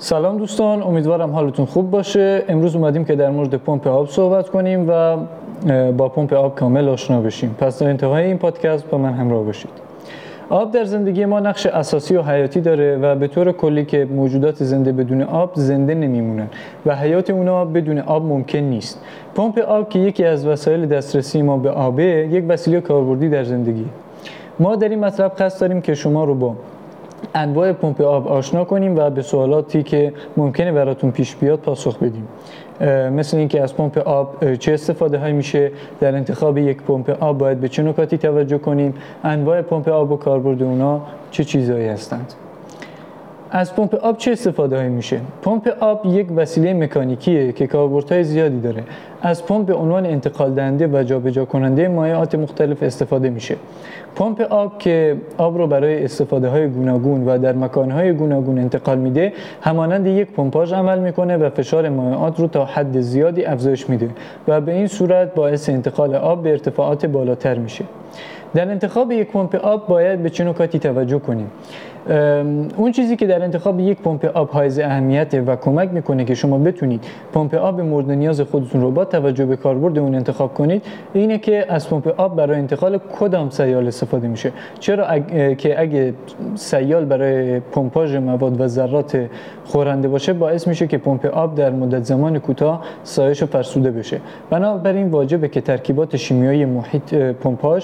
سلام دوستان، امیدوارم حالتون خوب باشه. امروز اومدیم که در مورد پمپ آب صحبت کنیم و با پمپ آب کامل آشنا بشیم. پس تا انتهای این پادکست با من همراه باشید. آب در زندگی ما نقش اساسی و حیاتی داره و به طور کلی که موجودات زنده بدون آب زنده نمیمونن و حیات اونا بدون آب ممکن نیست. پمپ آب که یکی از وسایل دسترسی ما به آبه، یک وسیله کاربردی در زندگی. ما در این مطلب قصد داریم که شما رو با انواع پمپ آب آشنا کنیم و به سوالاتی که ممکنه براتون پیش بیاد پاسخ بدیم. مثل اینکه از پمپ آب چه استفاده هایی میشه، در انتخاب یک پمپ آب باید به چه نکاتی توجه کنیم، انواع پمپ آب و کاربرد اونا چه چیزهایی هستند. از پمپ آب چه استفاده هایی میشه؟ پمپ آب یک وسیله مکانیکیه که کاربردهای زیادی داره. از پمپ به عنوان انتقال دهنده و جابجا کننده مایعات مختلف استفاده میشه. پمپ آب که آب رو برای استفاده های گوناگون و در مکان های گوناگون انتقال میده، همانند یک پمپاژ عمل میکنه و فشار مایعات رو تا حد زیادی افزایش میده و به این صورت باعث انتقال آب به ارتفاعات بالاتر میشه. در انتخاب یک پمپ آب باید به چه نکاتی توجه کنیم؟ اون چیزی که در انتخاب یک پمپ آب حائز اهمیته و کمک میکنه که شما بتونید پمپ آب مورد نیاز خودتون رو با توجه به کاربرد اون انتخاب کنید، اینه که از پمپ آب برای انتقال کدام سیال استفاده میشه. چرا که اگه سیال برای پمپاژ مواد و ذرات خورنده باشه، باعث میشه که پمپ آب در مدت زمان کوتاه سایش و فرسوده بشه. بنابراین واجبه که ترکیبات شیمیایی محیط پمپاژ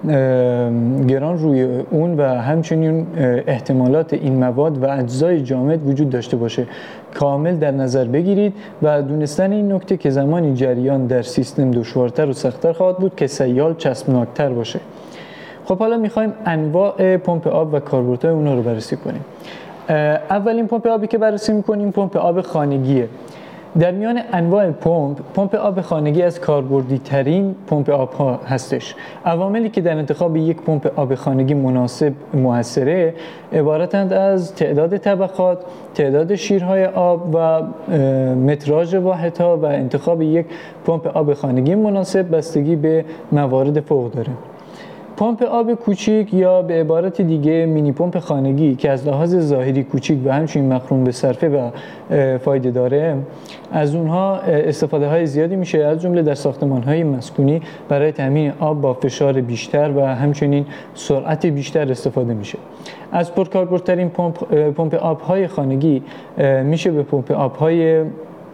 گران روی اون و همچنین احتمالات این مواد و اجزای جامد وجود داشته باشه کامل در نظر بگیرید و دونستن این نکته که زمانی جریان در سیستم دشوارتر و سخت‌تر خواهد بود که سیال چسبناکتر باشه. خب حالا میخوایم انواع پمپ آب و کاربردهای اونا رو بررسی کنیم. اولین پمپ آبی که بررسی میکنیم پمپ آب خانگیه. در میان انواع پمپ آب خانگی از کاربردی ترین پمپ آب ها هستش. عواملی که در انتخاب یک پمپ آب خانگی مناسب موثره عبارتند از تعداد طبقات، تعداد شیرهای آب و متراژ واحدها و انتخاب یک پمپ آب خانگی مناسب بستگی به موارد فوق داره. پمپ آب کوچیک یا به عبارت دیگه مینی پمپ خانگی که از لحاظ ظاهری کوچیک و همچنین مقرون به صرفه و فایده داره، از اونها استفاده های زیادی میشه، از جمله در ساختمان های مسکونی برای تامین آب با فشار بیشتر و همچنین سرعت بیشتر استفاده میشه. از پرکاربردترین پمپ آب های خانگی میشه به پمپ آب های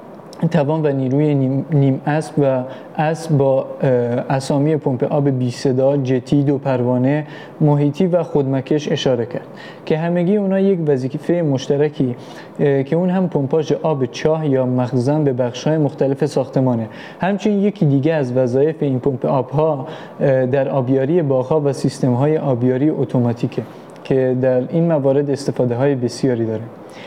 توان و نیروی نیم اسب و اسب با اسامی پمپ آب بی صدا، جتی، دو پروانه، محیطی و خودمکش اشاره کرد که همگی اونا یک وظیفه مشترکی که اون هم پمپاژ آب چاه یا مخزن به بخش‌های مختلف ساختمانه. همچنین یکی دیگه از وظایف این پمپ آب‌ها در آبیاری باغ‌ها و سیستم‌های آبیاری اتوماتیکه که در این موارد استفاده‌های بسیاری داره.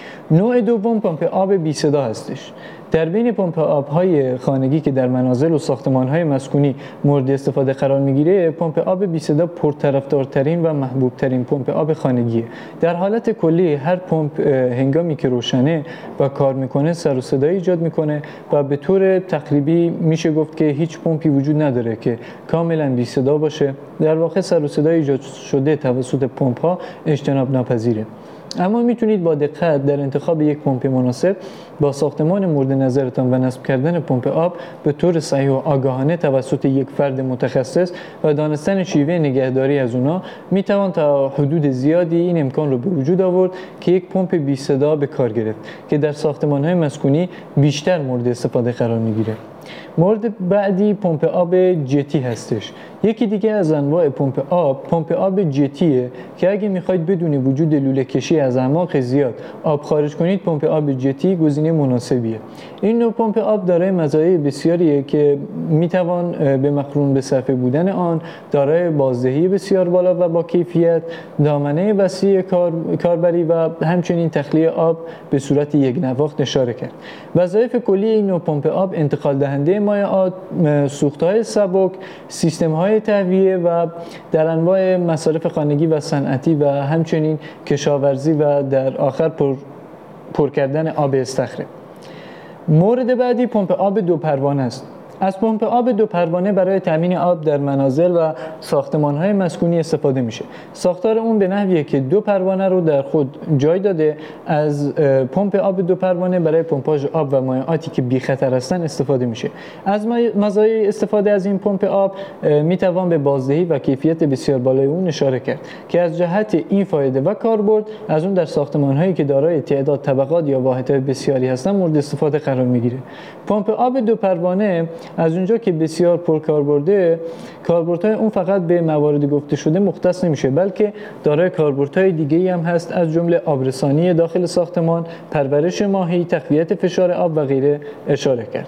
نوع دوم پمپ آب بی صدا هستش. در بین پمپ آب‌های خانگی که در منازل و ساختمان‌های مسکونی مورد استفاده قرار می‌گیره، پمپ آب بی صدا پرطرفدارترین و محبوب‌ترین پمپ آب خانگیه. در حالت کلی هر پمپ هنگامی که روشنه و کار می‌کنه سر و صدایی ایجاد می‌کنه و به طور تقریبی میشه گفت که هیچ پمپی وجود نداره که کاملاً بی صدا باشه. در واقع سر و صدای ایجاد شده توسط پمپ‌ها اجتناب ناپذیره. اما میتونید با دقت در انتخاب یک پمپ مناسب با ساختمان مورد نظرتان و نصب کردن پمپ آب به طور صحیح و آگاهانه توسط یک فرد متخصص و دانستن شیوه نگهداری از اونا میتوان تا حدود زیادی این امکان رو به وجود آورد که یک پمپ بی صدا به کار گرفت که در ساختمان‌های مسکونی بیشتر مورد استفاده قرار میگیره. مورد بعدی پمپ آب جتی هستش. یکی دیگه از انواع پمپ آب جتیه که اگه میخواید بدون وجود لوله کشی از اعماق زیاد آب خارج کنید، پمپ آب جتی گزینه مناسبیه. این نوع پمپ آب دارای مزایای بسیاریه که میتوان به مقرون به صرفه بودن آن، دارای بازدهی بسیار بالا و با کیفیت، دامنه وسیع کاربری و همچنین تخلیه آب به صورت یک نواخت اشاره کرد. وظایف کلی این نوع پمپ آب انتقال دهنده مایعات، سوخت‌های سبک، سیستم‌های تهویه و در انواع مصارف خانگی و صنعتی و همچنین کشاورزی و در آخر پر کردن آب استخره. مورد بعدی پمپ آب دو پروانه است. از پمپ آب دو پروانه برای تامین آب در منازل و ساختمان‌های مسکونی استفاده میشه. ساختار اون به نحویه که دو پروانه رو در خود جای داده. از پمپ آب دو پروانه برای پمپاژ آب و مایعاتی که بی خطر هستن استفاده میشه. از مزایای استفاده از این پمپ آب میتوان به بازدهی و کیفیت بسیار بالای اون اشاره کرد که از جهت این فایده و کاربرد از اون در ساختمان‌هایی که دارای تعداد طبقات یا واحدهای بسیاری هستن مورد استفاده قرار میگیره. پمپ آب دو پروانه از اونجا که بسیار پرکاربرده، کاربردهای اون فقط به موارد گفته شده مختص نمیشه، بلکه دارای کاربردهای دیگه‌ای هم هست، از جمله آبرسانی داخل ساختمان، پرورش ماهی، تقویت فشار آب و غیره اشاره کرد.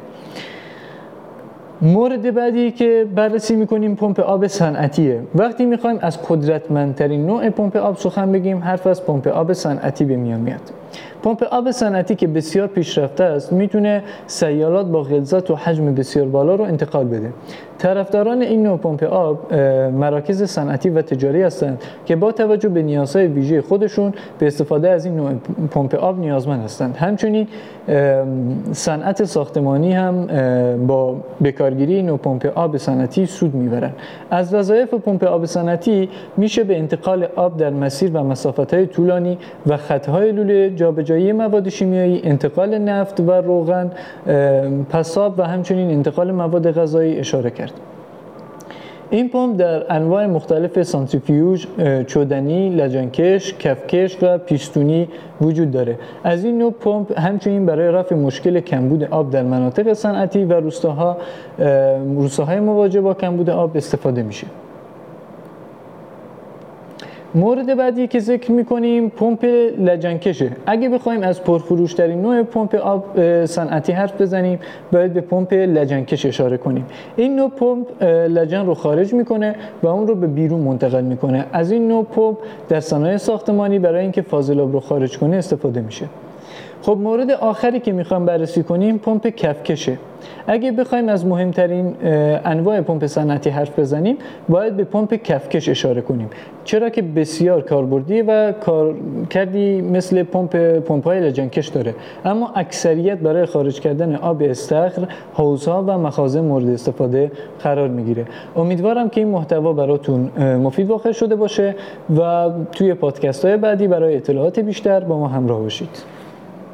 مورد بعدی که بررسی میکنیم پمپ آب صنعتیه. وقتی میخوایم از قدرتمندترین نوع پمپ آب سخن بگیم، حرف از پمپ آب صنعتی به میان میاد. پمپ آب صنعتی که بسیار پیشرفته است میتونه سیالات با غلظت و حجم بسیار بالا رو انتقال بده. طرفداران این نوع پمپ آب مراکز صنعتی و تجاری هستند که با توجه به نیازهای ویژه خودشون به استفاده از این نوع پمپ آب نیازمند هستند. همچنین صنعت ساختمانی هم با بکارگیری این نوع پمپ آب صنعتی سود میبرند. از وظایف پمپ آب صنعتی میشه به انتقال آب در مسیر و مسافت‌های طولانی و خطهای لوله، جابجایی مواد شیمیایی، انتقال نفت و روغن، پساب و همچنین انتقال مواد غذایی اشاره کرد. این پمپ در انواع مختلف سانتریفیوژ، چودنی، لجنکش، کفکش و پیستونی وجود داره. از این نوع پمپ همچنین برای رفع مشکل کمبود آب در مناطق صنعتی و روستاهای مواجه با کمبود آب استفاده میشه. مورد بعدی که ذکر میکنیم پمپ لجنکشه. اگه بخوایم از پرفروشترین نوع پمپ آب صنعتی حرف بزنیم، باید به پمپ لجنکش اشاره کنیم. این نوع پمپ لجن رو خارج میکنه و اون رو به بیرون منتقل میکنه. از این نوع پمپ در صنایع ساختمانی برای اینکه فاضلاب رو خارج کنه استفاده میشه. خب مورد آخری که میخوام بررسی کنیم پمپ کفکشه. اگه بخوایم از مهمترین انواع پمپ صنعتی حرف بزنیم، باید به پمپ کفکش اشاره کنیم، چرا که بسیار کاربردی و کارکردی مثل پمپ‌های لجنکش داره، اما اکثریت برای خارج کردن آب استخر، حوض‌ها و مخازن مورد استفاده قرار میگیره. امیدوارم که این محتوا براتون مفید واقع شده باشه و توی پادکست‌های بعدی برای اطلاعات بیشتر با ما همراه باشید.